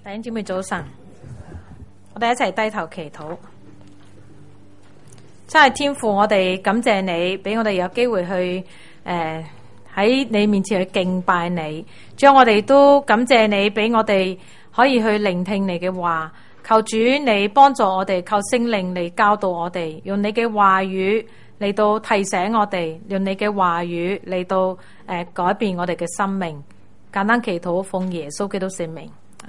弟兄姊妹早晨，我哋一齊低頭祈禱。真係天父，我哋感謝你，俾我哋有機會去喺你面前去敬拜你。主，我哋都感謝你，俾我哋可以去聆聽你嘅話。求主你幫助我哋，求聖靈嚟教導我哋，用你嘅話語嚟到提醒我哋，用你嘅話語嚟到改變我哋嘅生命。簡單祈禱，奉耶穌基督聖名。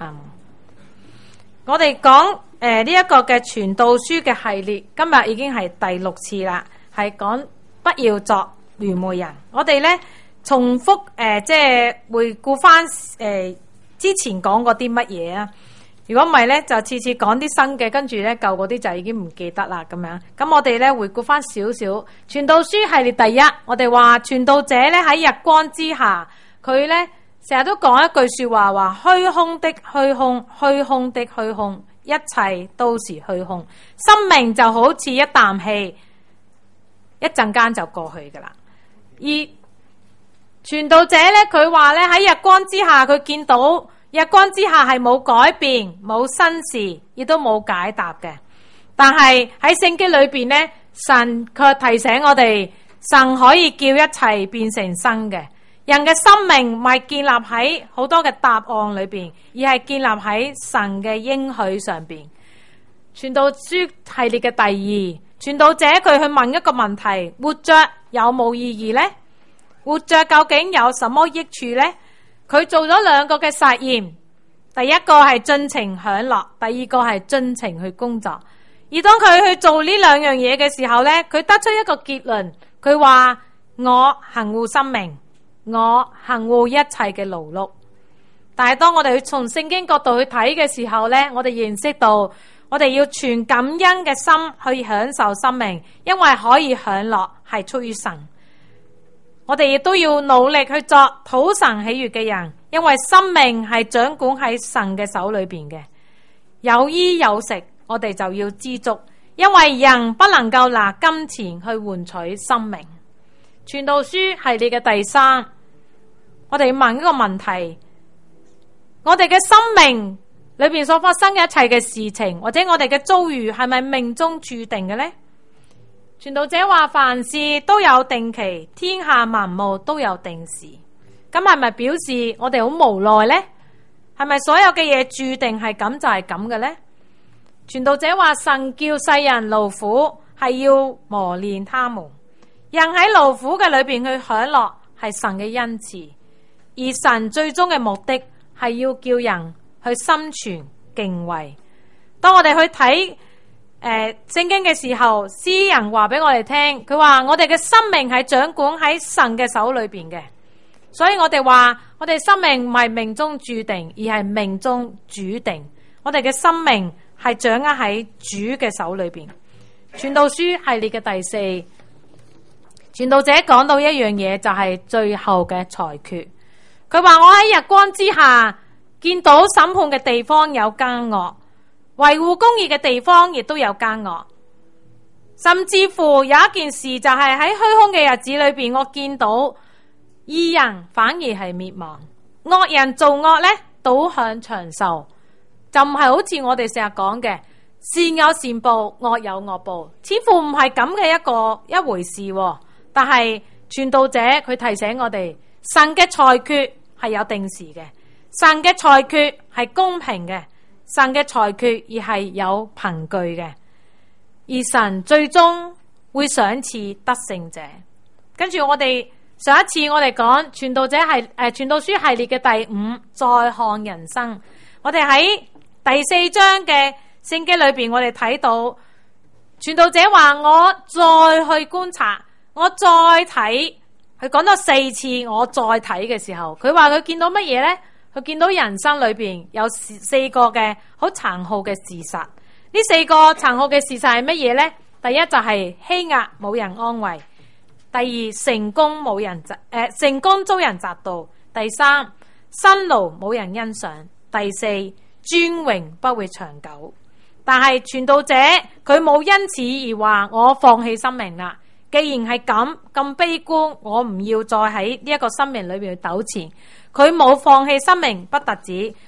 我哋講呢一個嘅傳道書嘅系列，今日已經係第6次啦，係講不要作愚昧人。我哋咧重複即係回顧翻之前講過啲乜嘢啊？如果唔係咧，就次次講啲新嘅，跟住咧舊嗰啲就已經唔記得啦咁樣。咁我哋咧回顧翻少少傳道書系列第一，我哋話傳道者咧喺日光之下，佢咧成日都講一句說話，話虛空的虛空，虛空的虛空，一切都是虛空。生命就好似一啖氣，一陣間就過去噶啦。而傳道者咧，佢話咧喺日光之下，佢見到日光之下係冇改變、冇新事，亦都冇解答嘅。但係喺聖經裏邊咧，神卻提醒我哋，神可以叫一切變成新嘅。人嘅生命唔係建立喺好多嘅答案裏邊，而係建立喺神嘅應許上邊。傳道書系列嘅第2，傳道者佢去問一個問題：活着有冇意義呢？活着究竟有什麼益處呢？佢做咗2個嘅實驗，第一個係盡情享樂，第二個係盡情去工作。而當佢去做呢2樣嘢嘅時候呢，佢得出一個結論，佢話：我行護生命，我行護一切嘅勞碌。但係當我哋去從聖經角度去睇嘅時候呢，我哋認識到我哋要存感恩嘅心去享受生命，因為可以享樂係出於神。我哋亦都要努力去作討神喜悅嘅人，因為生命係掌管喺神嘅手裏邊嘅。有衣有食，我哋就要知足，因為人不能夠拿金錢去換取生命。傳道書系列嘅第3，我哋要問一個問題：我哋嘅生命裏邊所發生嘅一切嘅事情，或者我哋嘅遭遇，係咪命中注定嘅呢？傳道者話：凡事都有定期，天下萬物都有定時。咁係咪表示我哋好無奈呢？係咪所有嘅嘢注定係咁就係咁嘅呢？傳道者話：神叫世人勞苦，係要磨練他們。人喺勞苦嘅裏邊去享樂，係神嘅恩賜。而神最終嘅目的係要叫人去心存敬畏。當我哋去睇聖經嘅時候，詩人話俾我哋聽，佢話我哋嘅生命係掌管喺神嘅手裏邊嘅。所以我哋話我哋生命唔係命中注定，而係命中主定。我哋嘅生命係掌握喺主嘅手裏邊。傳道書系列嘅第4，傳道者講到一樣嘢，就係最後嘅裁決。佢話：我喺日光之下見到審判嘅地方有奸惡，維護公義嘅地方亦都有奸惡。甚至乎有一件事就係喺虛空嘅日子裏邊，我見到義人反而係滅亡，惡人做惡呢，倒向長壽。就唔係好似我哋成日講嘅善有善報，惡有惡報，似乎唔係咁嘅一回事。但係傳道者佢提醒我哋，神嘅裁決係有定時嘅，神嘅裁決係公平嘅，神嘅裁決而係有憑據嘅，而神最終會賞賜得勝者。跟住我哋上一次我哋講傳道者係傳道書系列嘅第5，再看人生。我哋喺第4章嘅聖經裏邊，我哋睇到傳道者話：我再去觀察，我再睇。佢講咗4次，我再睇嘅時候，佢話佢見到乜嘢呢？佢見到人生裏邊有4個嘅好殘酷嘅事實。呢4個殘酷嘅事實係乜嘢呢？第一就係欺壓冇人安慰，第2成功冇人成功遭人責盜，第3辛勞冇人欣賞，第4尊榮不會長久。但係傳道者佢冇因此而話我放棄生命啦。既然係咁悲觀，我唔要再喺呢一個生命裏邊去糾纏。佢冇放棄生命，不特止，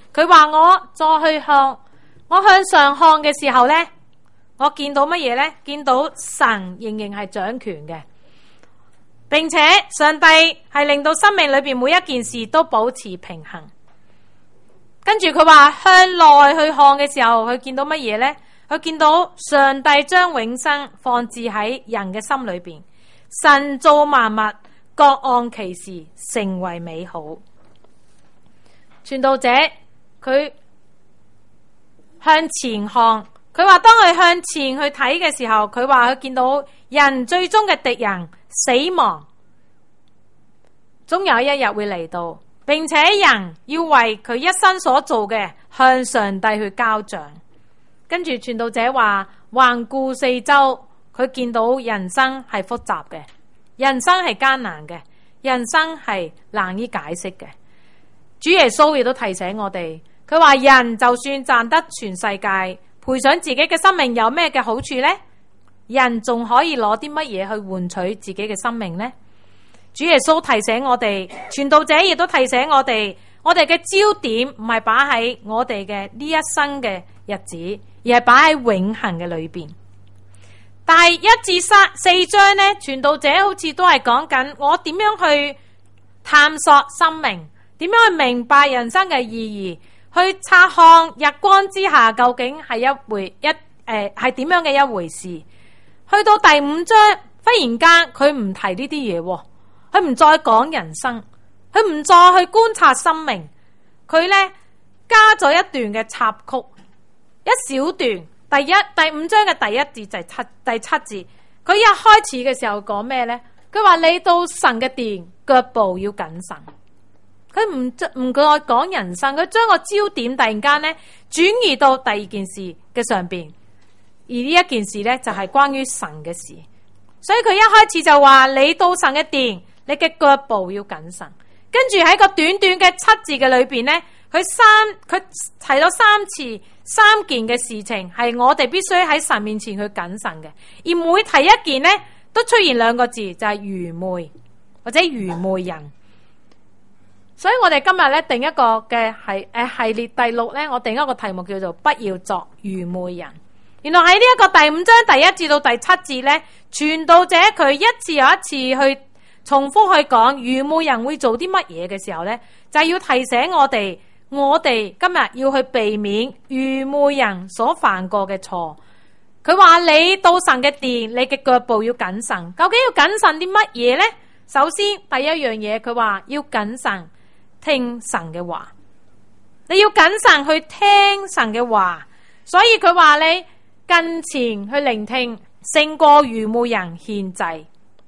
佢話我再去向上看嘅時候呢，我見到乜嘢呢？見到神仍然係掌權嘅，並且上帝係令到生命裏邊每一件事都保持平衡。跟住佢話向內去看嘅時候，佢見到乜嘢呢？佢見到上帝將永生放置喺人嘅心裏邊，神造萬物各按其時成為美好。傳道者佢向前看，佢話當佢向前去睇嘅時候，佢話佢見到人最終嘅敵人死亡，終有一日會嚟到，並且人要為佢一生所做嘅向上帝去交賬。跟住傳道者話環顧四周，佢見到人生係複雜嘅，人生係艱難嘅，人生係難以解釋嘅。主耶穌亦都提醒我哋，佢話人就算賺得全世界，賠上自己嘅生命，有咩嘅好處呢？人仲可以攞啲乜嘢去換取自己嘅生命呢？主耶穌提醒我哋，傳道者亦都提醒我哋，我哋嘅焦點唔係擺喺我哋嘅呢一生嘅日子，而係擺喺永恆嘅裏邊。第1至4章呢，傳道者好似都係講緊我點樣去探索生命，點樣去明白人生嘅意義，去察看日光之下究竟係係點樣嘅一回事。去到第5章，忽然間佢唔提呢啲嘢，佢唔再講人生，佢唔再去觀察生命，佢呢加咗一段嘅插曲，一小段。第5章嘅第1節就係第7節，佢一開始嘅時候講咩呢？佢話你到神嘅殿，腳步要謹慎。佢唔再講人生，佢將個焦點突然間呢轉移到第二件事嘅上邊，而呢一件事呢，就係關於神嘅事。所以佢一開始就話你到神嘅殿，你嘅腳步要謹慎。跟住喺個短短嘅7字嘅裏邊呢，佢提咗3次3件嘅事情係我哋必須喺神面前去謹慎嘅，而每提一件呢，都出現2個字，就係愚昧或者愚昧人。所以我哋今日咧定一個嘅系列第6咧，我定一個題目叫做不要作愚昧人。原來喺呢一個第5章第1至到第7節咧，傳道者佢一次又一次去重複去講愚昧人會做啲乜嘢嘅時候咧，就係要提醒我哋今日要去避免愚昧人所犯過嘅錯。佢話你到神嘅殿，你嘅腳步要謹慎。究竟要謹慎啲乜嘢呢？首先第一樣嘢，佢話要謹慎聽神嘅話，你要謹慎去聽神嘅話。所以佢話你近前去聆聽，勝過愚昧人獻祭。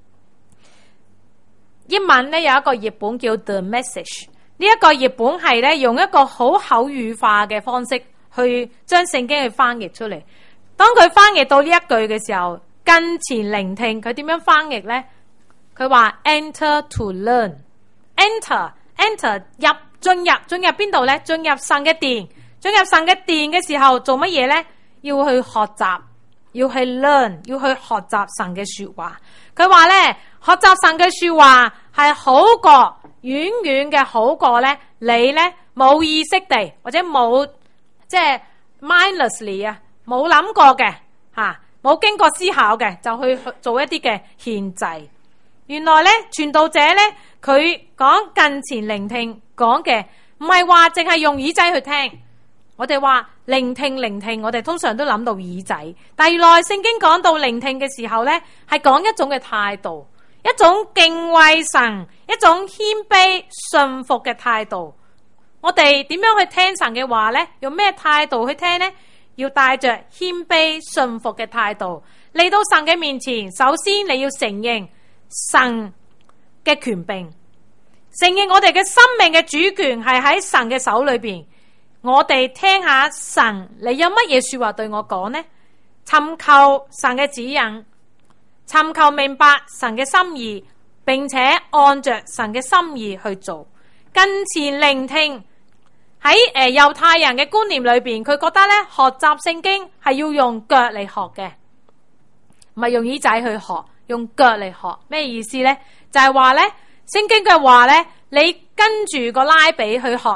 英文呢有一個譯本叫 The Message。呢一個譯本係咧用一個好口語化嘅方式去將聖經去翻譯出嚟。當佢翻譯到呢一句嘅時候，近前聆聽，佢點樣翻譯呢？佢話 enter to learn，enter 進入邊度呢？進入神嘅殿，進入神嘅殿嘅時候做乜嘢呢？要去學習，要去 learn， 要去學習神嘅說話。佢話呢，學習神嘅說話係好過。遠遠嘅好過咧，你咧冇意識地或者冇即係 mindlessly 啊，冇諗過嘅吓，冇經過思考嘅就去做一啲嘅獻祭。原來咧傳道者咧佢講近前聆聽講嘅唔係話淨係用耳仔去聽。我哋話聆聽，我哋通常都諗到耳仔，但原來聖經講到聆聽嘅時候咧，係講一種嘅態度。一種敬畏神，一種謙卑順服嘅態度。我哋點樣去聽神嘅話呢？用咩態度去聽呢？要帶着謙卑順服嘅態度嚟到神嘅面前。首先你要承認神嘅權柄，承認我哋嘅生命嘅主權係喺神嘅手裏邊。我哋聽下神，你有乜嘢說話對我講呢？尋求神嘅指引，尋求明白神嘅心意，並且按着神嘅心意去做。近前聆聽。喺猶太人嘅觀念裏邊，佢覺得咧學習聖經係要用腳嚟學嘅，唔係用耳仔去學，用腳嚟學。咩意思咧？就係話咧聖經嘅話咧，你跟住個拉比去學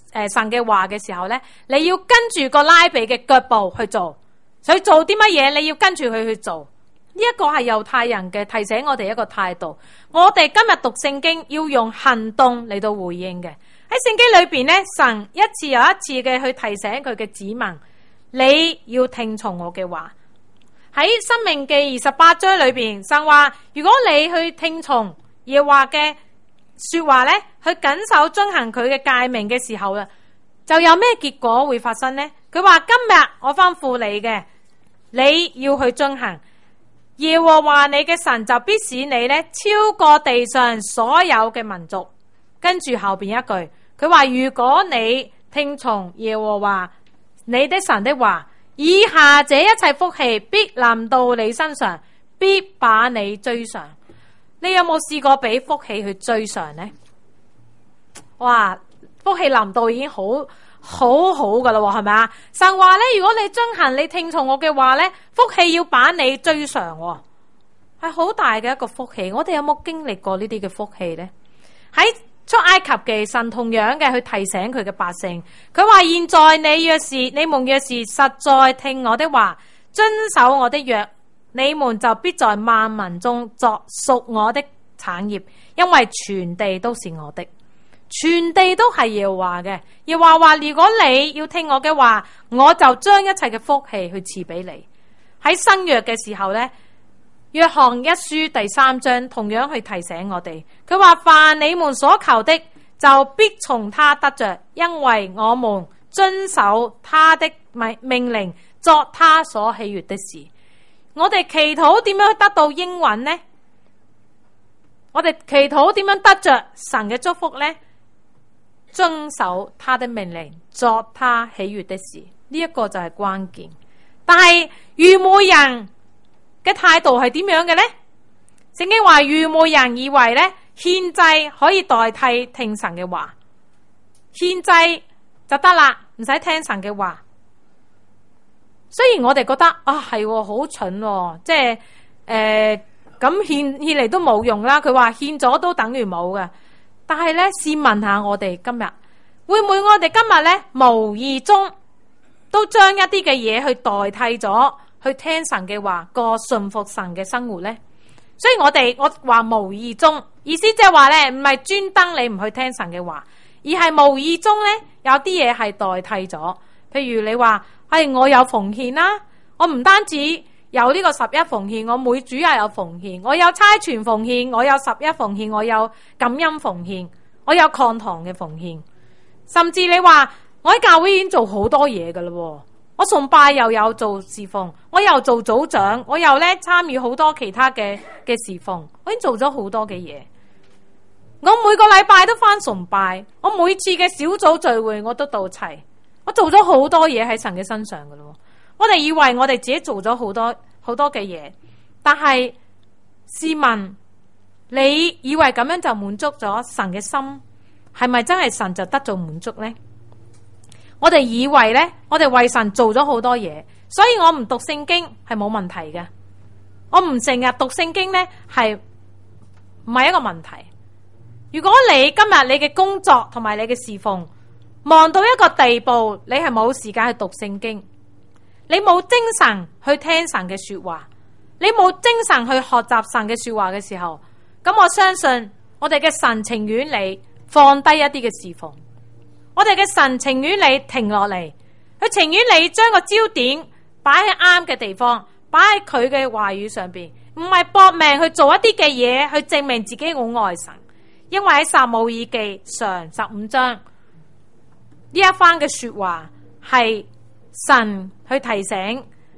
神嘅話嘅時候咧，你要跟住個拉比嘅腳步去做。所以做啲乜嘢，你要跟住佢去做。呢一個係猶太人嘅提醒我哋一個態度。我哋今日讀聖經要用行動嚟到回應嘅。喺聖經裏邊咧，神一次又一次嘅去提醒佢嘅子民，你要聽從我嘅話。喺申命記28章裏邊，神話如果你去聽從耶和華嘅說話咧，去謹守遵行佢嘅誡命嘅時候啊，就有咩結果會發生呢？佢話今日我吩咐你嘅，你要去遵行。耶和華你嘅神就必使你咧超過地上所有嘅民族。跟住後邊一句，佢話如果你聽從耶和華你的神的話，以下這一切福氣必臨到你身上，必把你追上。你有冇試過俾福氣去追上呢？哇！福氣臨到已經好噶啦，係咪啊？神話咧，如果你遵行，你聽從我嘅話咧，福氣要把你追上，係好大嘅一個福氣。我哋有冇經歷過呢啲嘅福氣呢？喺出埃及記，神同樣嘅去提醒佢嘅百姓，佢話現在你們若是實在聽我的話，遵守我的約，你們就必在萬民中作屬我的產業，因為全地都是我的。全地都係耶和華嘅。耶和華話如果你要聽我嘅話，我就將一切嘅福氣去賜俾你。喺新約嘅時候呢，約翰一書第3章同樣去提醒我哋，佢話凡你們所求的，就必從他得着，因為我們遵守他的命令，作他所喜悅的事。我哋祈禱點樣得到應允呢？我哋祈禱點樣得着神嘅祝福呢？遵守他的命令，作他喜悅的事，呢一個就係關鍵。但係愚昧人嘅態度係點樣嘅呢？聖經話愚昧人以為咧獻祭可以代替聽神嘅話，獻祭就得啦，唔使聽神嘅話。雖然我哋覺得係好蠢，即係咁獻嚟都冇用啦。佢話獻咗都等於冇嘅。但係咧，試問下我哋今日會唔會我哋今日咧無意中都將一啲嘅嘢去代替咗去聽神嘅話，過順服神嘅生活咧？所以我話無意中，意思即係話咧，唔係專登你唔去聽神嘅話，而係無意中咧有啲嘢係代替咗。譬如你話我有奉獻啦，我唔單止有呢個11奉獻，我每主日有奉獻，我有差傳奉獻，我有11奉獻，我有感恩奉獻，我有抗堂嘅奉獻。甚至你話我喺教會已經做好多嘢噶啦，我崇拜又有做侍奉，我又做組長，我又咧參與好多其他嘅侍奉，我已經做咗好多嘅嘢。我每個禮拜都返崇拜，我每次嘅小組聚會我都到齊，我做咗好多嘢喺神嘅身上噶啦。我哋以為我哋自己做咗好多嘅嘢，但係試問你以為咁樣就滿足咗神嘅心，係咪真係神就得到滿足呢？我哋以為呢，我哋為神做咗好多嘢，所以我唔讀聖經係冇問題嘅。我唔成日讀聖經呢，係唔係一個問題。如果你今日你嘅工作同埋你嘅侍奉忙到一個地步，你係冇時間去讀聖經，你冇精神去聽神嘅說話，你冇精神去學習神嘅說話嘅時候，咁我相信我哋嘅神情願你放低一啲嘅侍奉，我哋嘅神情願你停落嚟，佢情願你將個焦點擺喺啱嘅地方，擺喺佢嘅話語上邊，唔係搏命去做一啲嘅嘢去證明自己好愛神。因為喺撒母耳記上15章呢一番嘅說話係神去提醒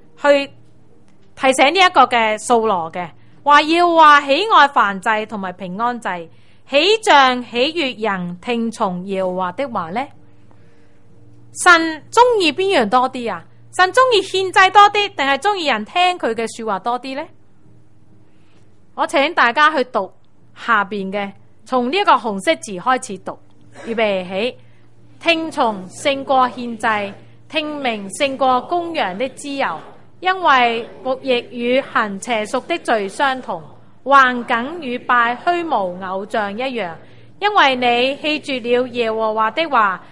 呢一個嘅掃羅嘅，話要話喜愛燔祭同埋平安祭，喜悅人聽從耶和華的話呢？神中意邊樣多啲啊？神中意獻祭多啲，定係中意人聽佢嘅說話多啲呢？我請大家去讀下邊嘅，從呢一個紅色字開始讀，預備起。聽從勝過獻祭，聽命勝過公羊的脂油，因為悖逆與行邪術的罪相同，頑梗與拜虛無偶像一樣。因為你棄絕了耶和華的話，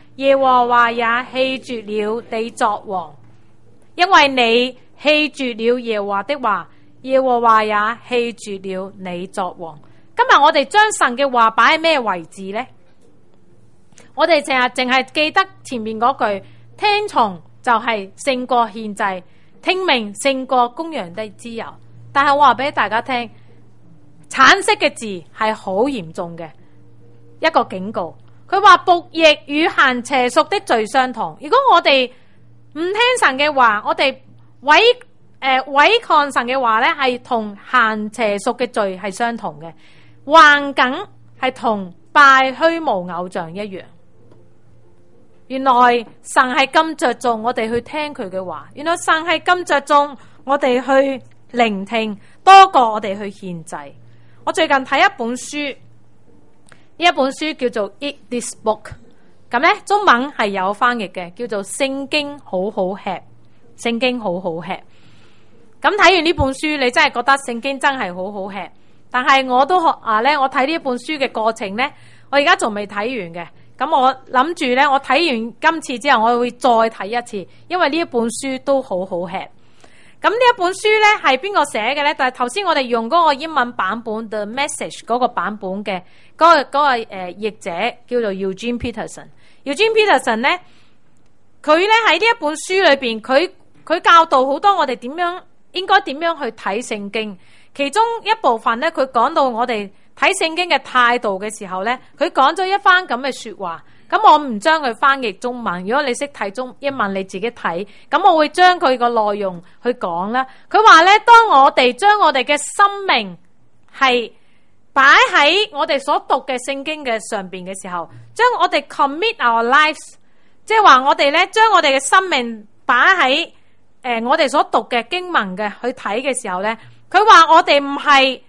耶和華也棄絕了你作王，因為你棄絕了耶和華的話，耶和華也棄絕了你作王。今日我哋將神嘅話擺喺咩位置呢？我哋淨係記得前面嗰句，聽從就係勝過獻祭，聽命勝過公羊的脂油。但係我話俾大家聽，橙色嘅字係好嚴重嘅一個警告。佢話悖逆與行邪術的罪相同。如果我哋唔聽神嘅話，我哋違抗神嘅話咧，係同行邪術嘅罪係相同嘅，環境係同拜虛無偶像一樣。原來神係咁着重我哋去聽佢嘅話，原來神係咁着重我哋去聆聽多過我哋去獻祭。我最近睇一本書，呢一本書叫做 Eat This Book， 咁咧中文係有翻譯嘅，叫做聖經好好吃，聖經好好吃。咁睇完呢本書，你真係覺得聖經真係好好吃。但係我都咧，我睇呢本書嘅過程咧，我而家仲未睇完嘅。咁我諗住咧，我睇完今次之後，我會再睇一次，因為呢一本書都好好吃。咁呢一本書咧係邊個寫嘅咧？但係頭先我哋用嗰個英文版本 The Message 嗰個版本嘅嗰個譯者叫做 Eugene Peterson。Eugene Peterson 咧，佢咧喺呢一本書裏邊，佢教導好多我哋應該點樣去睇聖經。其中一部分咧，佢講到我哋睇聖經嘅態度嘅時候咧，佢講咗一番咁嘅說話。咁我唔將佢翻譯中文，如果你識睇英文，你自己睇。咁我會將佢個內容去講啦。佢話咧，當我哋將我哋嘅生命係擺喺我哋所讀嘅聖經嘅上邊嘅時候，將我哋 commit our lives， 即係話我哋咧將我哋嘅生命擺喺我哋所讀嘅經文嘅去睇嘅時候咧，佢話我哋唔係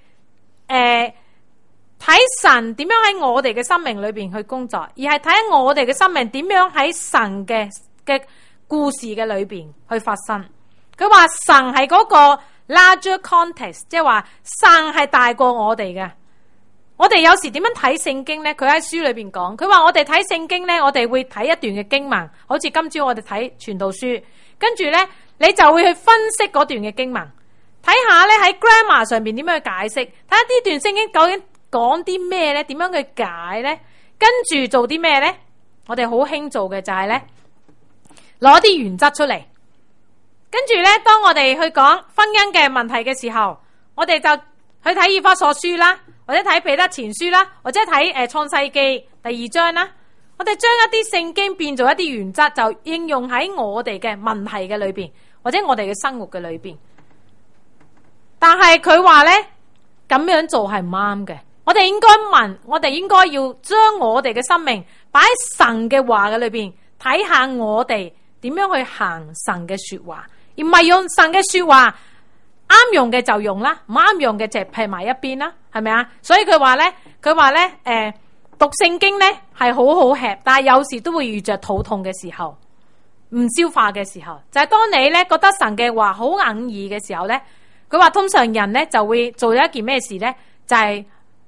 睇神點樣喺我哋嘅生命裏邊去工作，而係睇我哋嘅生命點樣喺神嘅故事嘅裏邊去發生。佢話神係嗰個 larger context， 即係話神係大過我哋嘅。我哋有時點樣睇聖經呢？佢喺書裏邊講，佢話我哋睇聖經呢，我哋會睇一段嘅經文，好似今朝我哋睇傳道書，跟住呢，你就會去分析嗰段嘅經文，睇下呢喺 grammar 上邊點樣去解釋，睇下呢段聖經究竟講啲咩咧？點樣去解咧？跟住做啲咩咧？我哋好興做嘅就係咧，攞啲原則出嚟。跟住咧，當我哋去講婚姻嘅問題嘅時候，我哋就去睇以弗所書啦，或者睇彼得前書啦，或者睇創世記第2章啦。我哋將一啲聖經變做一啲原則，就應用喺我哋嘅問題嘅裏邊，或者我哋嘅生活嘅裏邊。但係佢話咧，咁樣做係唔啱嘅。我哋應該問，我哋應該要將我哋嘅生命擺喺神嘅話嘅裏邊，睇下我哋點樣去行神嘅說話，而唔係用神嘅說話啱用嘅就用啦，唔啱用嘅就撇埋一邊啦，係咪啊？所以佢話咧，讀聖經咧係好好吃，但係有時都會遇着肚痛嘅時候，唔消化嘅時候，就係當你咧覺得神嘅話好硬耳嘅時候咧，佢話通常人咧就會做咗一件咩事咧，就係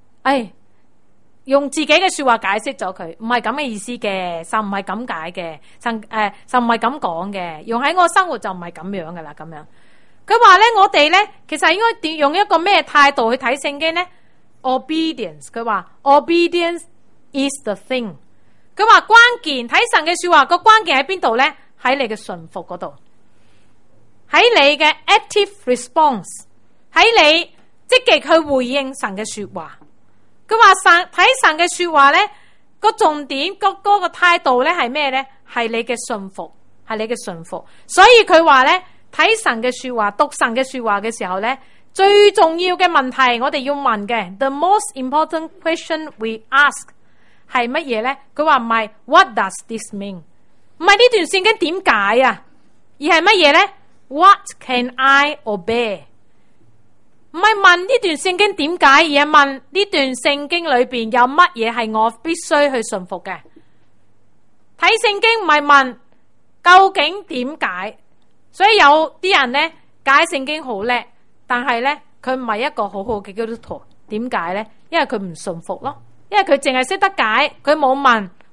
用自己嘅說話解釋咗佢，唔係咁嘅意思嘅，神唔係咁解嘅，神唔係咁講嘅，用喺我生活就唔係咁樣噶啦，咁樣。佢話咧，我哋咧其實應該點用一個咩態度去睇聖經咧 ？Obedience， 佢話 Obedience is the thing。佢話關鍵睇神嘅說話個關鍵喺邊度咧？喺你嘅順服嗰度，喺你嘅 active response， 喺你積極去回應神嘅說話。佢話睇神嘅說話咧，個重點嗰個態度咧係咩咧？係你嘅順服，係你嘅順服。所以佢話咧，睇神嘅說話，讀神嘅說話嘅時候咧，最重要嘅問題我哋要問嘅 ，the most important question we ask 係乜嘢咧？佢話唔係 What does this mean？ 唔係呢段聖經點解啊？而係乜嘢咧 ？What can I obey？唔係問呢段聖經點解，而係問呢段聖經裏邊有乜嘢係我必須去順服嘅。睇聖經唔係問究竟點解，所以有啲人咧解聖經好叻，但係咧佢唔係一個好好嘅基督徒。點解咧？因為佢唔順服咯，因為佢淨係識得解，佢冇問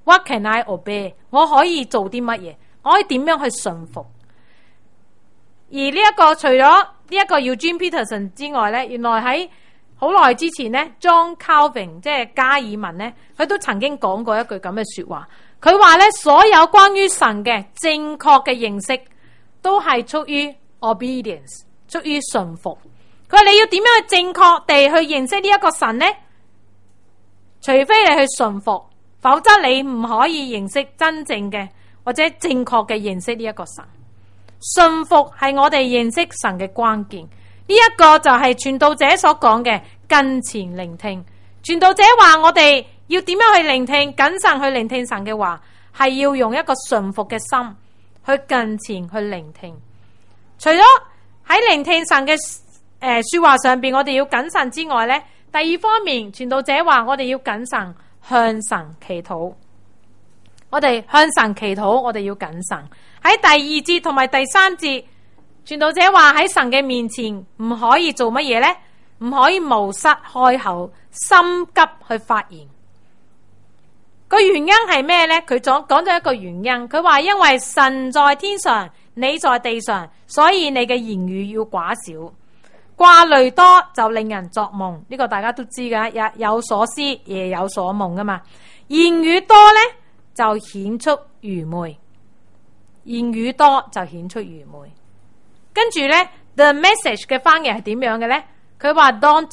？What can I obey？ 我可以做啲乜嘢？我可以點樣去順服？而呢一個除咗呢一個 Eugene Peterson 之外咧，原來喺好耐之前咧 ，John Calvin 即係加爾文咧，佢都曾經講過一句咁嘅說話。佢話咧，所有關於神嘅正確嘅認識，都係出於 obedience， 出於順服。佢話你要點樣去正確地去認識呢一個神呢？除非你去順服，否則你唔可以認識真正嘅或者正確嘅認識呢一個神。順服係我哋認識神嘅關鍵。呢一個就係傳道者所講嘅近前聆聽。傳道者話我哋要點樣去聆聽，謹慎去聆聽神嘅話，係要用一個順服嘅心去近前去聆聽。除咗喺聆聽神嘅說話上邊，我哋要謹慎之外呢，第二方面，傳道者話我哋要謹慎向神祈禱。我哋向神祈禱，我哋要謹慎。喺第二節同埋第三節，傳道者話喺神嘅面前唔可以做乜嘢呢？唔可以冒失開口，心急去發言。個原因係咩呢？佢講咗一個原因，佢話因為神在天上，你在地上，所以你嘅言語要寡少。掛慮多就令人作夢，呢個大家都知噶，日有所思，夜有所夢噶嘛。言語多呢，就顯出愚昧，言語多就顯出愚昧。跟住呢 The Message 嘅翻譯係點樣嘅呢？佢話 Don't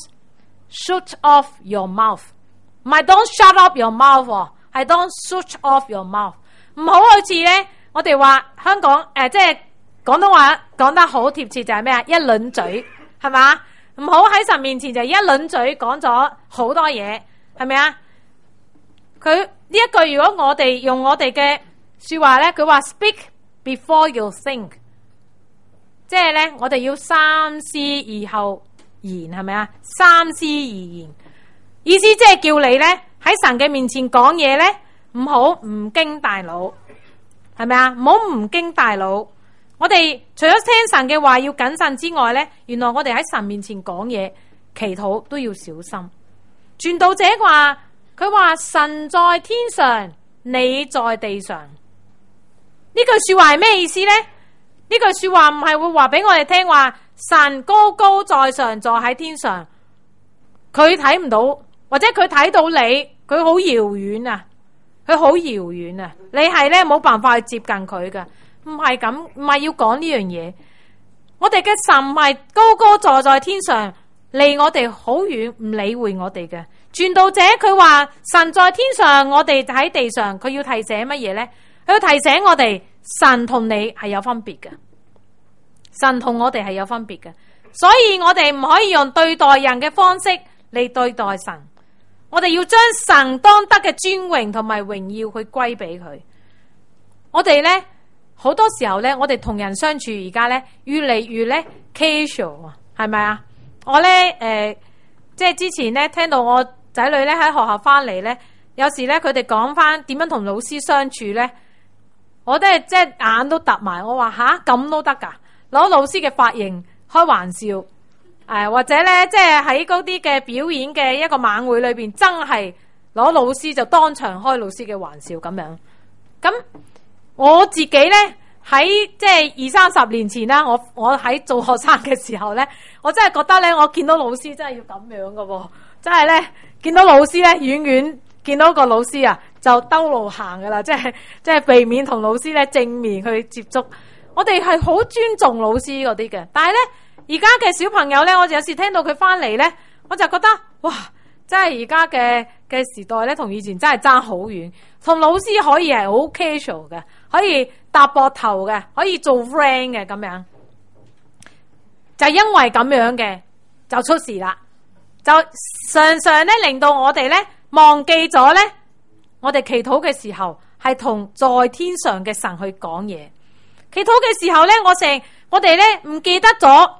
shoot off your mouth， 唔係 Don't shut up your mouth， 係 Don't shoot off your mouth。 唔好好似呢，我哋話香港即係廣東話講得好貼切就係咩啊？一輪嘴係嘛？唔好喺神面前就一輪嘴講咗好多嘢，係咪啊？佢呢一句如果我哋用我哋嘅說話咧，佢話 Speak before you think， 即係咧我哋要三思而後言，係咪啊？三思而言，意思即係叫你咧喺神嘅面前講嘢咧，唔好唔經大腦，係咪啊？唔好唔經大腦。我哋除咗聽神嘅話要謹慎之外咧，原來我哋喺神面前講嘢、祈禱都要小心。傳道者話，佢話神在天上，你在地上。呢句說話係咩意思呢？呢句說話唔係會話俾我哋聽話，神高高在上，坐喺天上，佢睇唔到，或者佢睇到你，佢好遙遠啊，佢好遙遠啊，你係咧冇辦法去接近佢噶。唔係咁，唔係要講呢樣嘢。我哋嘅神唔係高高坐在天上，離我哋好遠，唔理會我哋嘅。傳道者佢話神在天上，我哋喺地上，佢要提醒乜嘢呢？佢要提醒我哋，神同你係有分別嘅，神同我哋係有分別嘅。所以我哋唔可以用對待人嘅方式嚟對待神，我哋要將神當得嘅尊榮同埋榮耀去歸俾佢。我哋呢。好多時候咧，我哋同人相處而家咧越嚟越咧 casual 啊，係咪啊？我咧即係之前咧聽到我仔女咧喺學校翻嚟咧，有時咧佢哋講翻點樣同老師相處咧，我都係即係眼都凸埋。我話吓咁都得噶？攞老師嘅髮型開玩笑，或者咧即係喺嗰啲嘅表演嘅一個晚會裏邊，真係攞老師就當場開老師嘅玩笑咁樣咁。我自己咧喺即係20-30年前啦，我喺做學生嘅時候咧，我真係覺得咧，我見到老師真係要咁樣噶喎，真係咧見到老師咧遠遠見到個老師啊，就兜路行噶啦，即係避免同老師咧正面去接觸。我哋係好尊重老師嗰啲嘅，但係咧而家嘅小朋友咧，我有時聽到佢翻嚟咧，我就覺得哇！真係而家嘅時代咧，同以前真係爭好遠。同老師可以係好 casual 嘅，可以搭膊頭嘅，可以做 friend 嘅咁樣。就因為咁樣嘅，就出事啦。就常常咧令到我哋咧忘記咗咧，我哋祈禱嘅時候係同在天上嘅神去講嘢。祈禱嘅時候咧，我哋咧唔記得咗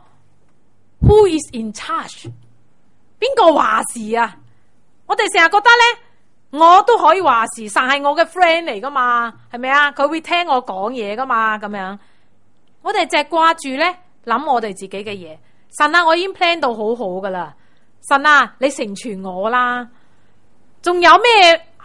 Who is in charge？邊個話事啊？我哋成日覺得咧，我都可以話事，神係我嘅 friend 嚟噶嘛，係咪啊？佢會聽我講嘢噶嘛，咁樣。我哋淨係掛住咧諗我哋自己嘅嘢。神啊，我已經 plan 到好好噶啦。神啊，你成全我啦。仲有咩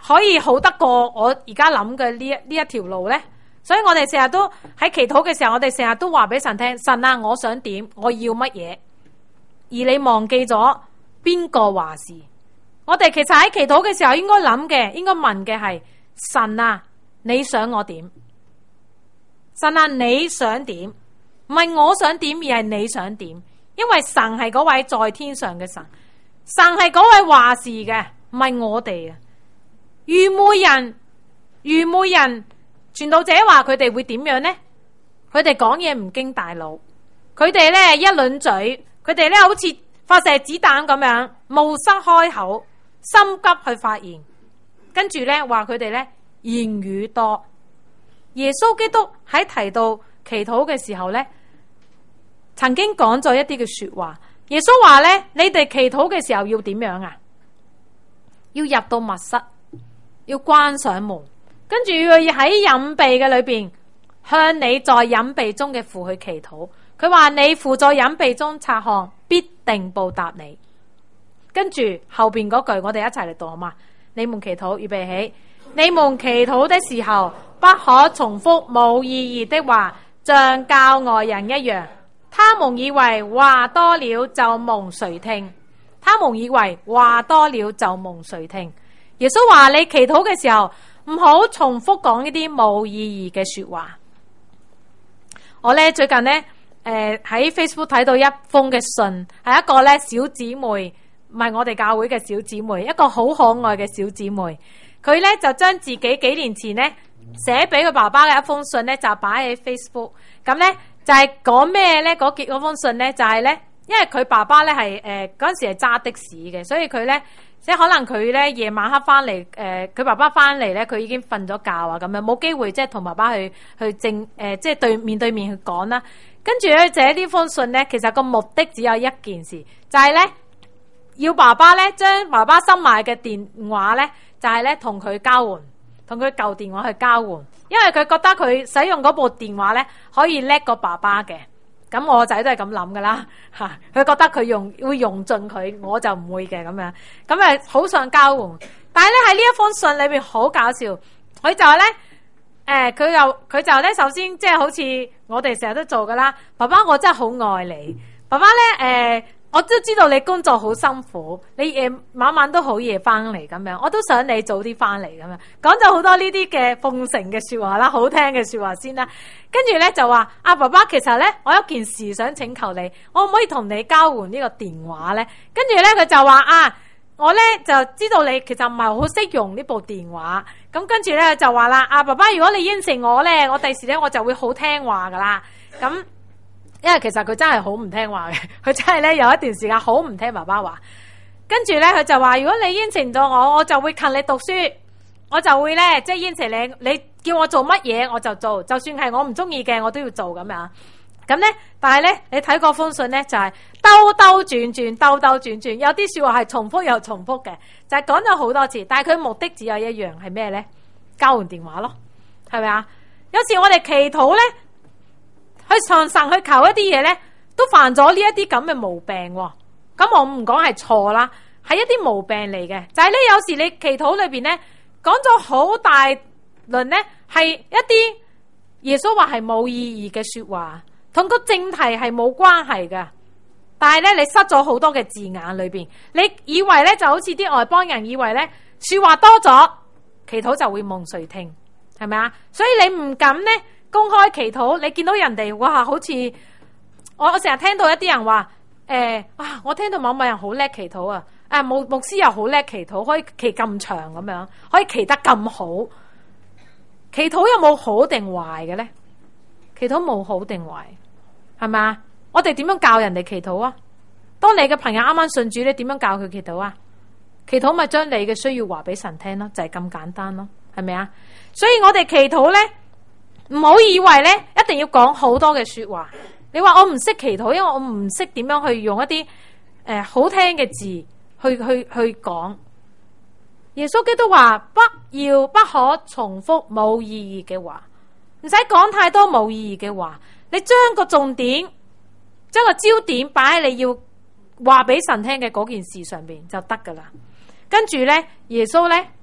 可以好得過我而家諗嘅呢一條路呢？所以我哋成日都喺祈禱嘅時候，我哋成日都話俾神聽：神啊，我想點，我要乜嘢？而你忘記咗邊個話事？我哋其實喺祈禱嘅時候應該諗嘅，應該問嘅係：神啊，你想我點？神啊，你想點？唔係我想點，而係你想點？因為神係嗰位在天上嘅神，神係嗰位話事嘅，唔係我哋啊。愚昧人，傳道者話佢哋會點樣呢？佢哋講嘢唔經大腦，佢哋咧一輪嘴，佢哋咧好似發射子彈咁樣，冒失開口，心急去發言，跟住咧話佢哋咧言語多。耶穌基督喺提到祈禱嘅時候咧，曾經講咗一啲嘅說話。耶穌話咧：你哋祈禱嘅時候要點樣啊？要入到密室，要關上門，跟住要喺隱秘嘅裏邊向你在隱秘中嘅父去祈禱。佢話你父在隱秘中察看，必定報答你。跟住後邊嗰句，我哋一齊嚟讀好嘛？你們祈禱，預備起。你們祈禱的時候，不可重複冇意義的話，像教外人一樣。他們以為話多了就蒙垂聽，他們以為話多了就蒙垂聽。耶穌話你祈禱嘅時候唔好重複講呢啲冇意義嘅說話。我咧最近咧喺 Facebook 睇到一封嘅信，係一個咧小姊妹，唔係我哋教會嘅小姊妹，一個好可愛嘅小姊妹。佢咧就將自己幾年前咧寫俾佢爸爸嘅一封信咧就擺喺 Facebook。咁咧就係講咩咧？嗰封信咧就係咧，因為佢爸爸咧係嗰陣時係揸的士嘅，所以佢咧即係可能佢咧夜晚黑翻嚟，佢爸爸翻嚟咧佢已經瞓咗覺啊，咁樣冇機會即係同爸爸去即係面對面去講啦。跟住咧寫呢封信咧，其實個目的只有一件事，就係咧要爸爸咧將爸爸新買嘅電話咧，就係咧同佢交換，同佢舊電話去交換，因為佢覺得佢使用嗰部電話咧可以叻過爸爸嘅。咁我仔都係咁諗噶啦吓，佢覺得佢會用盡佢，我就唔會嘅咁樣。咁好想交換，但係咧喺呢一封信裏邊好搞笑，佢就咧佢就咧首先即係好似我哋成日都做噶啦，爸爸我真係好愛你，爸爸咧我都知道你工作好辛苦，你晚晚都好夜翻嚟咁樣，我都想你早啲翻嚟咁樣，講咗好多呢啲嘅奉承嘅說話啦，好聽嘅說話先啦。跟住咧就話爸爸，其實咧我有件事想請求你，我可唔可以同你交換呢個電話咧？跟住咧佢就話我咧就知道你其實唔係好識用呢部電話，咁跟住咧就話啦，爸爸，如果你應承我咧，我第時咧我就會好聽話噶啦。咁因為其實佢真係好唔聽話嘅，佢真係咧有一段時間好唔聽爸爸話。跟住咧佢就話，如果你應承咗我，我就會勤力讀書，我就會咧即係應承你，你叫我做乜嘢我就做，就算係我唔中意嘅我都要做咁樣。咁咧但係咧你睇嗰封信咧就係兜兜轉轉，有啲說話係重複又重複嘅，就係講咗好多次，但係佢目的只有一樣，係咩咧？交換電話咯，係咪啊？有時我哋祈禱咧去向神去求一啲嘢咧，都犯咗呢一啲咁嘅毛病。咁我唔講係錯啦，係一啲毛病嚟嘅。就係咧，有時你祈禱裏邊咧講咗好大輪咧，係一啲耶穌話係冇意義嘅說話，同個正題係冇關係嘅。但係咧，你塞咗好多嘅字眼裏邊，你以為咧就好似啲外邦人以為咧說話多咗，祈禱就會蒙垂聽，係咪啊？所以你唔敢咧公開祈禱，你見到人哋哇，好似我成日聽到一啲人話我聽到某人好叻祈禱啊，牧師又好叻祈禱，可以祈咁長咁樣，可以祈得咁好。祈禱有冇好定壞嘅咧？祈禱冇好定壞，係咪啊？我哋點樣教人哋祈禱啊？當你嘅朋友啱啱信主，你點樣教佢祈禱啊？祈禱咪將你嘅需要話俾神聽咯，就係咁簡單咯，係咪啊？所以我哋祈禱咧，唔好以為咧一定要講好多嘅說話。你話我唔識祈禱，因為我唔識點樣去用一啲好聽嘅字去講。耶穌基督話不可重複冇意義嘅話，唔使講太多冇意義嘅話，你將個重點，將個焦點擺喺你要話俾神聽嘅嗰件事上邊就得噶啦。跟住咧，耶穌咧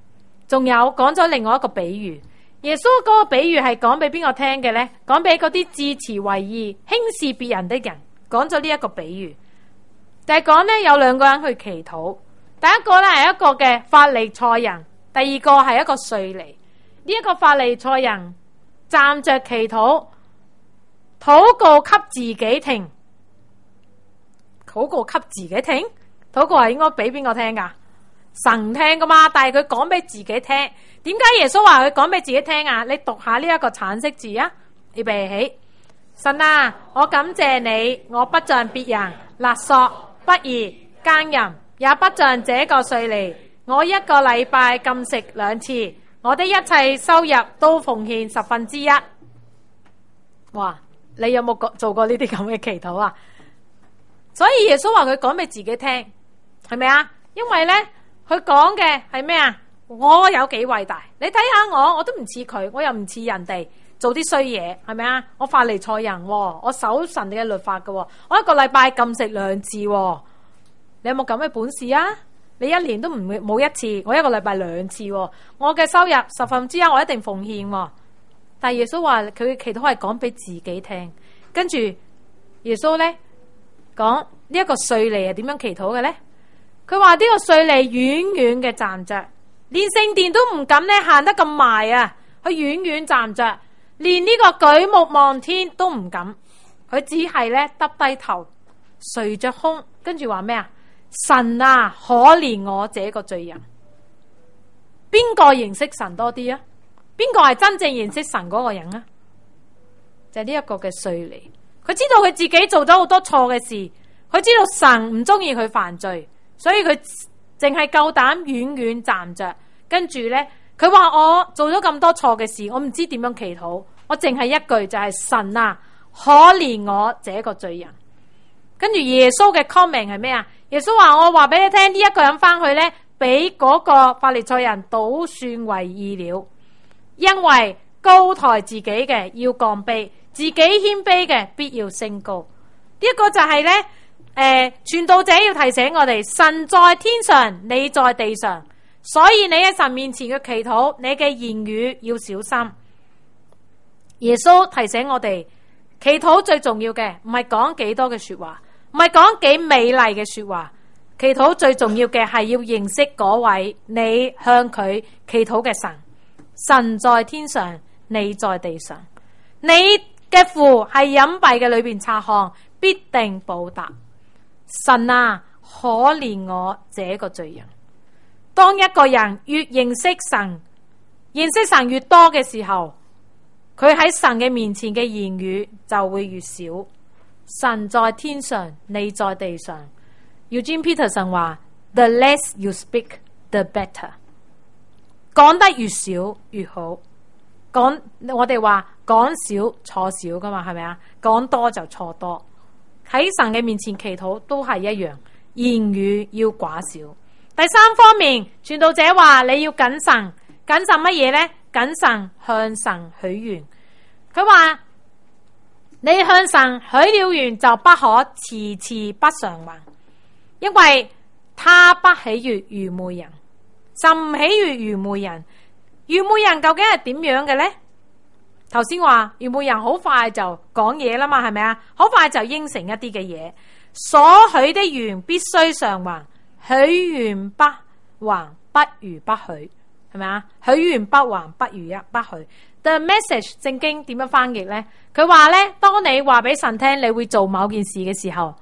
仲有講咗另外一個比喻。耶穌嗰個比喻係講俾邊個聽嘅呢？講俾嗰啲自持為義、輕視別人的人。講咗呢一個比喻，就係講呢有兩個人去祈禱。第一個呢係一個嘅法利賽人，第二個係一個稅吏。呢一個法利賽人站着祈禱，禱告給自己聽。禱告給自己聽，禱告係應該俾邊個聽噶？神聽噶嘛，但係佢講俾自己聽。點解耶穌話佢講俾自己聽啊？你讀下呢一個橙色字啊，預備起。神啊，我感謝你，我不像別人勒索、不義、奸淫，也不像這個稅吏。我一個禮拜禁食2次，我的一切收入都奉獻1/10。哇！你有冇做過呢啲咁嘅祈禱啊？所以耶穌話佢講俾自己聽，係咪啊？因為呢，佢講嘅係咩啊？我有幾偉大？你睇下我都唔似佢，我又唔似人哋做啲衰嘢，係咪啊？我法利賽人，我守神嘅律法嘅，我一個禮拜禁食2次，你有冇咁嘅本事啊？你一年都冇一次，我一個禮拜2次，我嘅收入1/10我一定奉獻。但係耶穌話佢嘅祈禱係講俾自己聽，跟住耶穌呢講呢一個稅吏係點樣祈禱嘅呢？佢話呢個稅吏遠遠嘅站着，連聖殿都唔敢呢行得咁埋啊！佢遠遠站着，連呢個舉目望天都唔敢，佢只係呢耷低頭，垂着胸，跟住話咩啊？神啊，可憐我這個罪人。邊個認識神多啲啊？邊個係真正認識神嗰個人啊？就係呢一個嘅稅吏，佢知道佢自己做咗好多錯嘅事，佢知道神唔中意佢犯罪，所以佢淨係夠膽遠遠站着。跟住呢，佢話我做咗咁多錯嘅事，我唔知點樣祈禱，我淨係一句就係神啊，可憐我這個罪人。跟住耶穌嘅 comment 係咩啊？耶穌話我話俾你聽，呢一個人翻去呢，俾嗰個法利賽人倒算為義了。因為高抬自己嘅要降卑，自己謙卑嘅必要升高。呢一個就係呢，傳道者要提醒我哋，神在天上，你在地上，所以你喺神面前嘅祈禱，你嘅言語要小心。耶穌提醒我哋，祈禱最重要嘅唔係講幾多嘅說話，唔係講幾美麗嘅說話，祈禱最重要嘅係要認識嗰位你向佢祈禱嘅神。神在天上，你在地上，你嘅父係隱蔽嘅裏邊察看，必定報答。神啊，可憐我這個罪人。當一個人越認識神越多嘅時候，佢喺神嘅面前嘅言語就會越少。神在天上，你在地上。Eugene Peterson 話 ：The less you speak, the better。講得越少越好，我哋話講少錯少噶嘛，係咪啊？講多就錯多。喺神嘅面前祈禱都係一樣，言語要寡少。第三方面，傳道者話你要謹慎乜嘢呢？謹慎向神許願。佢話你向神許了願就不可遲遲不償還，因為他不喜悅愚昧人。神唔喜悅愚昧人，愚昧人究竟係點樣嘅呢？頭先話愚昧人好快就講嘢啦嘛，係咪啊？好快就應承一啲嘅嘢，所許的願必須償還，許願不還不如不許，係咪啊？許願不還不如不許。The Message 聖經點樣翻譯呢？佢話呢，當你話俾神聽你會做某件事嘅時候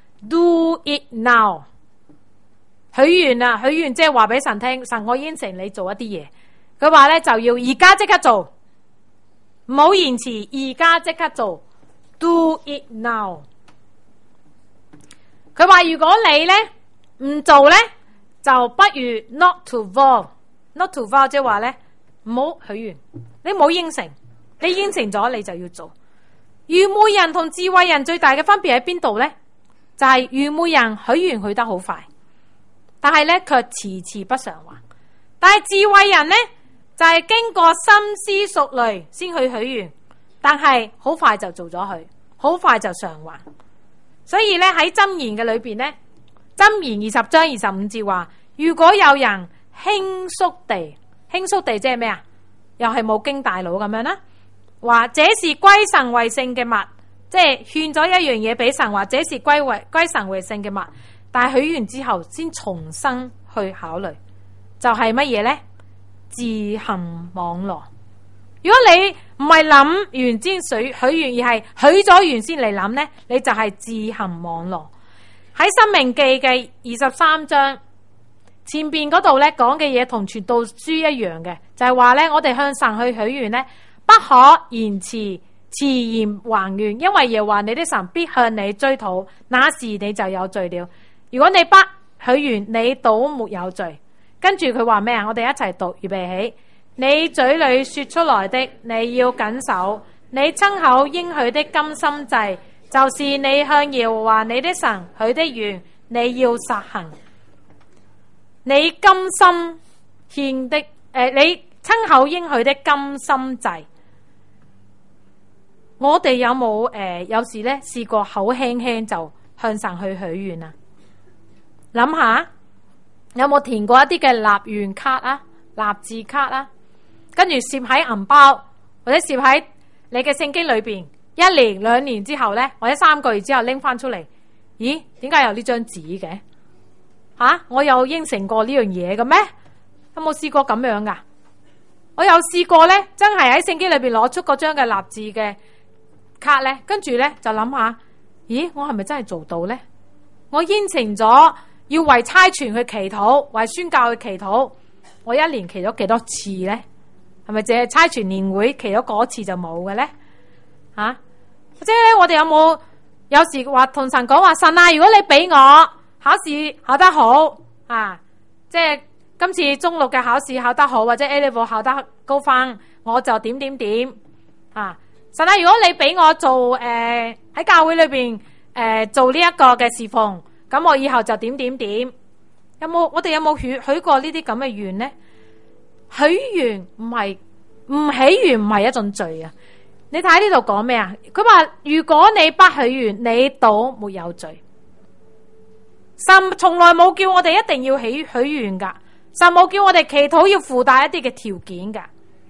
，Do it now。許願啊，許願即係話俾神聽，神我應承你做一啲嘢。佢話咧就要而家即刻做，唔好延遲，而家即刻做 ，Do it now。佢話如果你咧唔做咧，就不如 not to vow，not to vow 即係話咧唔好許願，你唔好應承，你應承咗你就要做。愚昧人同智慧人最大嘅分別喺邊度咧？就係愚昧人許願許得好快。但係咧，卻遲遲不償還。但係智慧人呢，就係經過深思熟慮先去許願，但係好快就做咗佢，好快就償還。所以咧喺箴言嘅裏邊呢，箴言20章25節話：如果有人輕率輕率地即係咩啊？又係冇經大腦咁樣啦。話這是歸神為聖嘅物，即係勸咗一樣嘢俾神，話這是歸神為聖嘅物。但係許完之後，先重新去考慮，就係乜嘢咧？自行網羅。如果你唔係諗完先許完，而係許咗完先嚟諗咧，你就係自行網羅。喺申命記嘅23章前邊嗰度咧講嘅嘢同傳道書一樣嘅，就係話咧我哋向神去許願咧，不可延遲，遲延還願，因為耶和華你的神必向你追討，那時你就有罪了。如果你不許願，你倒沒有罪。跟住佢話咩啊？我哋一齊讀，預備起。你嘴裏說出來的，你要謹守；你親口應許的甘心祭，就是你向耶和華你的神許的願，你要實行。你甘心獻的，你親口應許的甘心祭。我哋有冇有時咧試過口輕輕就向神去許願啊？諗下有冇填過一啲嘅立願卡啊、立志卡啊？跟住攝喺銀包或者攝喺你嘅聖經裏邊，1年2年之後咧，或者3個月之後拎翻出嚟，咦？點解有呢張紙嘅？我有應承過呢樣嘢嘅咩？有冇試過咁樣噶？我有試過咧，真係喺聖經裏邊攞出嗰張嘅立志嘅卡咧，跟住咧就諗下，咦？我係咪真係做到咧？我應承咗要為差傳去祈禱，為宣教去祈禱，我1年祈咗幾多次咧？係咪淨係差傳年會祈咗嗰次就冇嘅咧？或者咧，我哋有時話同神講話，神啊，如果你俾我考試考得好即係今次中六嘅考試考得好，或者 A level 考得高分，我就點點點神啊，如果你俾我做喺教會裏邊做呢一個嘅侍奉，咁我以後就點點點。我哋有冇許過呢啲咁嘅願呢？許願唔許願唔係一種罪啊！你睇呢度講咩啊？佢話如果你不許願，你倒沒有罪。神從來冇叫我哋一定要許願噶，神冇叫我哋祈禱要附帶一啲嘅條件噶。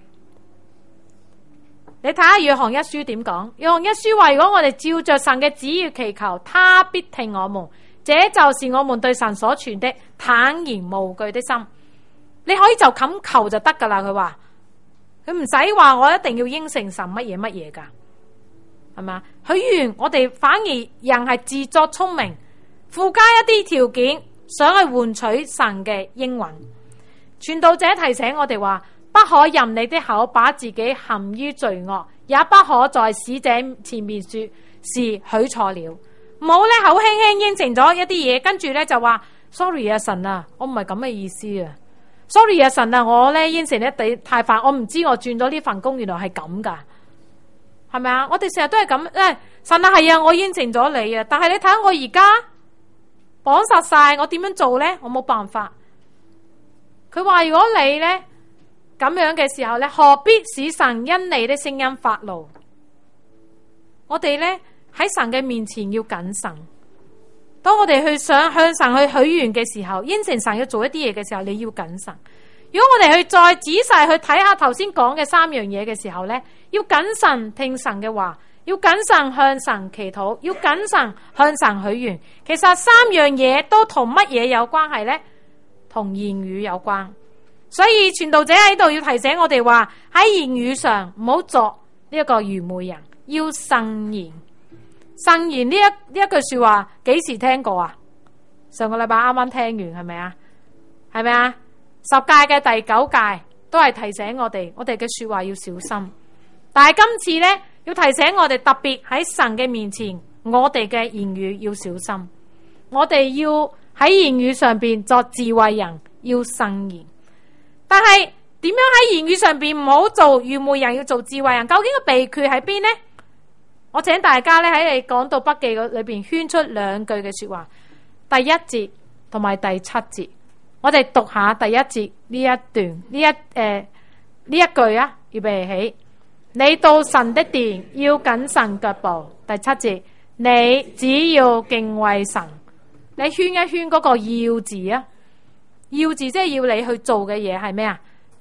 你睇下約翰一書點講？約翰一書話，如果我哋照着神嘅旨意祈求，他必聽我們。這就是我們對神所存的坦然無懼的心。你可以就咁求就得噶啦。佢話佢唔使話我一定要應承神乜嘢乜嘢噶，係嘛？許願我哋反而人係自作聰明，附加一啲條件，想去換取神嘅應允。傳道者提醒我哋話，不可任你的口把自己陷於罪惡，也不可在使者前面說是許錯了。唔好咧口輕輕應承咗一啲嘢，跟住咧就話 sorry 啊神啊，我唔係咁嘅意思啊。sorry 啊神啊，我咧應承得太快，我唔知我轉咗呢份工原來係咁噶，係咪啊？我哋成日都係咁，神啊係啊，我應承咗你啊，但係你睇下我而家綁實晒，我點樣做咧？我冇辦法。佢話如果你咧咁樣嘅時候咧，何必使神因你的聲音發怒？我哋咧喺神嘅面前要謹慎。當我哋去想向神去許願嘅時候，應承神要做一啲嘢嘅時候，你要謹慎。如果我哋去再仔細去睇下頭先講嘅3樣嘢嘅時候咧，要謹慎聽神嘅話，要謹慎向神祈禱，要謹慎向神許願。其實3樣嘢都同乜嘢有關係咧？同言語有關。所以傳道者喺度要提醒我哋話，喺言語上唔好作呢一個愚昧人，要慎言。慎言呢一句說話幾時聽過啊？上個禮拜啱啱聽完，係咪啊？係咪啊？10屆嘅第9屆都係提醒我哋嘅說話要小心。但係今次呢，要提醒我哋特別喺神嘅面前，我哋嘅言語要小心。我哋要喺言語上邊作智慧人，要慎言。但係點樣喺言語上邊唔好做愚昧人，要做智慧人？究竟個秘訣喺邊呢？我請大家咧喺你講道筆記裏邊圈出2句嘅說話，第1節同埋第7節。我哋讀下第1節呢一段呢一句啊，預備起。你到神的殿要謹慎腳步。第7節，你只要敬畏神。你圈一圈嗰個要字啊，要字即係要你去做嘅嘢係咩啊？第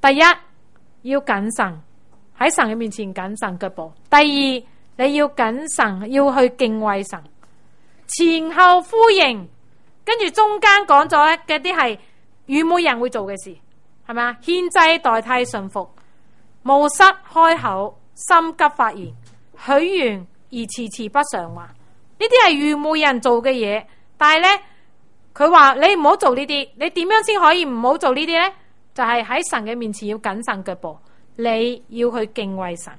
第一要謹慎，喺神嘅面前謹慎腳步。第二，你要謹慎，要去敬畏神，前後呼應，跟住中間講咗嘅啲係愚昧人會做嘅事，係咪啊？獻祭代替順服，冒失開口，心急發言，許願而遲遲不償還，呢啲係愚昧人做嘅嘢。但係呢，佢話你唔好做呢啲，你點樣先可以唔好做呢啲呢？就係喺神嘅面前要謹慎腳步，你要去敬畏神。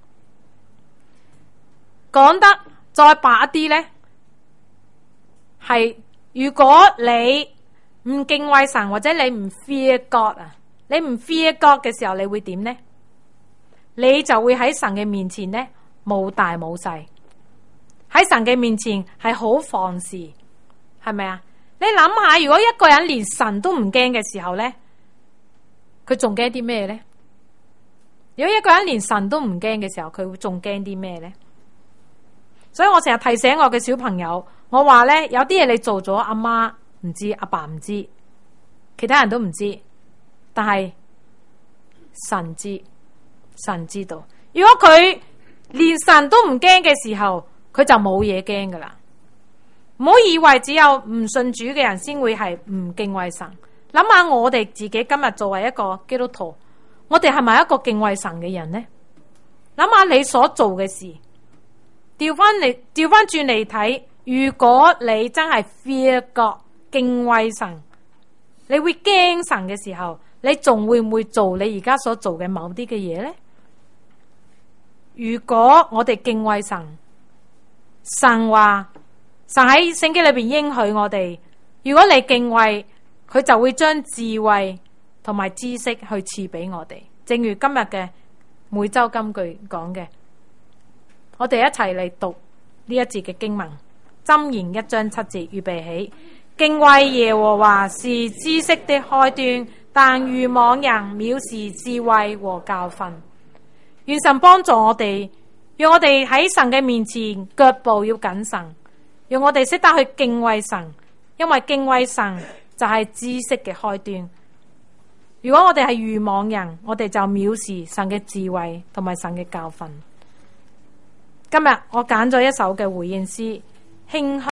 講得再白一啲呢，係如果你唔敬畏神，或者你唔 fear God 啊，你唔 fear God 嘅時候，你會點呢？你就會喺神嘅面前呢，冇大冇細，喺神嘅面前係好放肆，係咪啊？你諗下，如果一個人連神都唔驚嘅時候呢，佢仲驚啲咩呢？如果一個人連神都唔驚嘅時候，佢會仲驚啲咩呢？所以我成日提醒我嘅小朋友，我話呢，有啲嘢你做咗，阿媽唔知，阿爸唔知，其他人都唔知，但係神知，神知道。如果佢連神都唔驚嘅時候，佢就冇嘢驚噶啦。唔好以為只有唔信主嘅人先會係唔敬畏神。諗下我哋自己今日作為一個基督徒，我哋係咪一個敬畏神嘅人呢？諗下你所做嘅事，調翻轉嚟睇，如果你真係 fear God 敬畏神，你會驚神嘅時候，你仲會唔會做你而家所做嘅某啲嘅嘢呢？如果我哋敬畏神，神話神喺聖經裏邊應許我哋，如果你敬畏，佢就會將智慧同埋知識去賜俾我哋。正如今日嘅每周金句講嘅，我哋一齊嚟讀呢一節嘅經文，箴言1章7節，預備起。敬畏耶和華是知識的開端，但愚妄人藐視智慧和教訓。願神幫助我哋，讓我哋喺神嘅面前腳步要謹慎，讓我哋識得去敬畏神，因為敬畏神就係知識嘅開端。如果我哋係愚妄人，我哋就藐視神嘅智慧同埋神嘅教訓。今日我揀咗一首嘅回應詩，輕